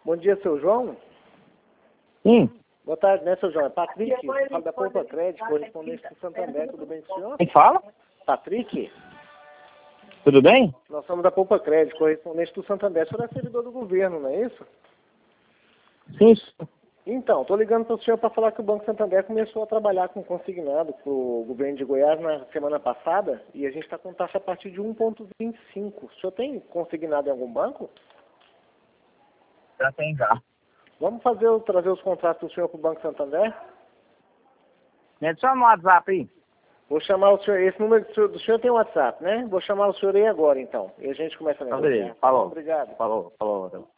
Bom dia, seu João. Sim. Boa tarde, né, seu João? É Patrick, fala da Poupa Crédito, correspondente do Santander. Tudo bem com o senhor? Quem fala? Patrick, Tudo bem? nós somos da Poupa Crédito, correspondente do Santander. O senhor é servidor do governo, não é isso? Sim. Então, estou ligando para o senhor para falar que o Banco Santander começou a trabalhar com consignado para o governo de Goiás na semana passada e a gente está com taxa a partir de 1,25. O senhor tem consignado em algum banco? Já tem já. Vamos trazer os contratos do senhor para o Banco Santander? Me adiciona no WhatsApp aí. Vou chamar o senhor, esse número do senhor tem WhatsApp, né? Vou chamar o senhor aí agora, então. E a gente começa a Tá, negociar. beleza. Falou. Obrigado. Falou.